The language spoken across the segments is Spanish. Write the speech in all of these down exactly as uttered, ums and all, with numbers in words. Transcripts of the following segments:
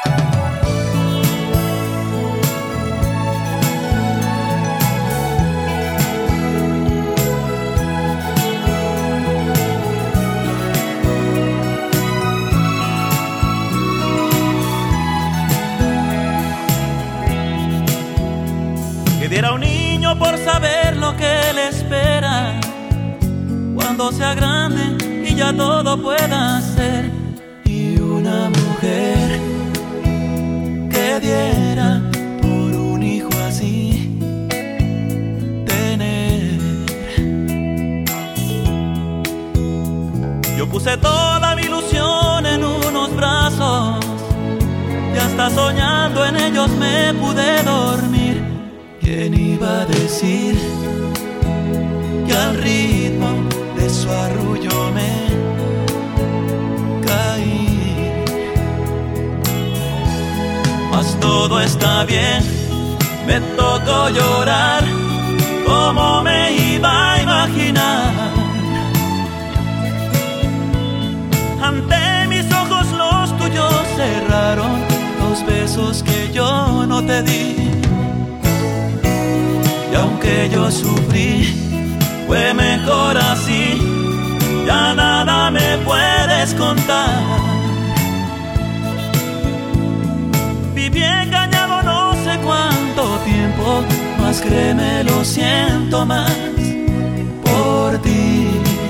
Diera un niño por saber lo que le espera cuando sea grande y ya todo pueda ser. Y una mujer que diera por un hijo así tener. Yo puse toda mi ilusión en unos brazos y hasta soñando en ellos me pude dormir. ¿Quién iba a decir que al ritmo de su arrullo me caí? Mas todo está bien, me tocó llorar, ¿cómo me iba a imaginar? Ante mis ojos los tuyos cerraron los besos que yo no te di. Y aunque yo sufrí, fue mejor así, ya nada me puedes contar. Viví engañado no sé cuánto tiempo, mas créeme, lo siento más por ti.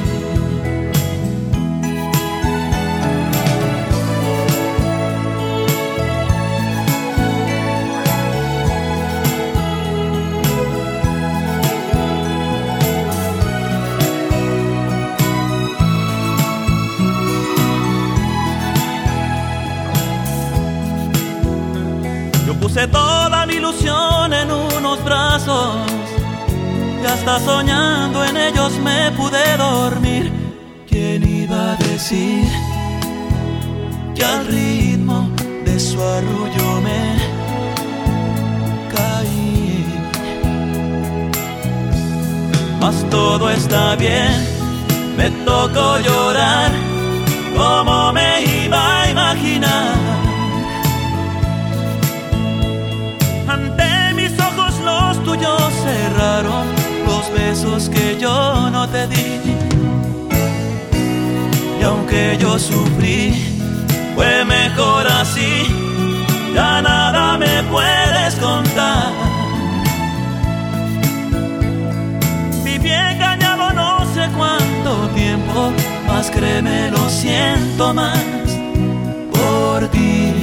Puse toda mi ilusión en unos brazos y hasta soñando en ellos me pude dormir. ¿Quién iba a decir que al ritmo de su arrullo me caí? Mas todo está bien, me tocó llorar, ¿cómo me iba a imaginar? Ante mis ojos los tuyos cerraron los besos que yo no te di. Y aunque yo sufrí, fue mejor así, ya nada me puedes contar. Viví engañado no sé cuánto tiempo, mas créeme, lo siento más por ti.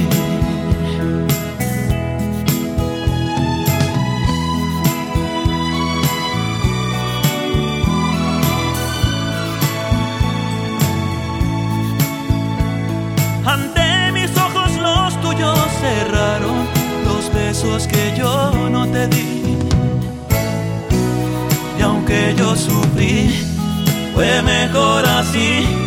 Ante mis ojos los tuyos cerraron los besos que yo no te di. Y aunque yo sufrí, fue mejor así,